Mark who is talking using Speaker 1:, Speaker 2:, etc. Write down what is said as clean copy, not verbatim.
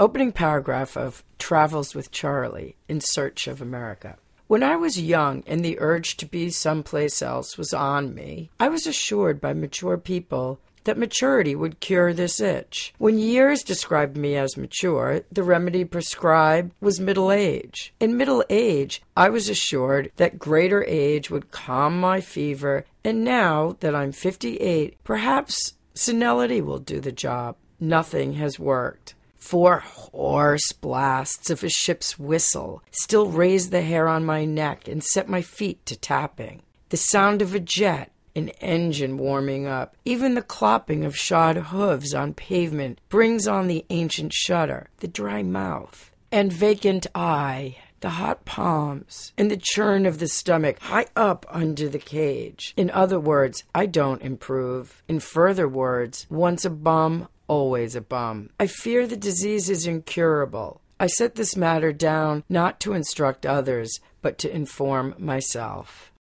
Speaker 1: Opening paragraph of Travels with Charlie, In Search of America. When I was young and the urge to be someplace else was on me, I was assured by mature people that maturity would cure this itch. When years described me as mature, the remedy prescribed was middle age. In middle age, I was assured that greater age would calm my fever, and now that I'm 58, perhaps senility will do the job. Nothing has worked. 4 hoarse blasts of a ship's whistle still raise the hair on my neck and set my feet to tapping. The sound of a jet, an engine warming up, even the clopping of shod hooves on pavement brings on the ancient shudder, the dry mouth, and vacant eye, the hot palms, and the churn of the stomach high up under the cage. In other words, I don't improve. In further words, once a bum, always a bum. I fear the disease is incurable. I set this matter down not to instruct others, but to inform myself.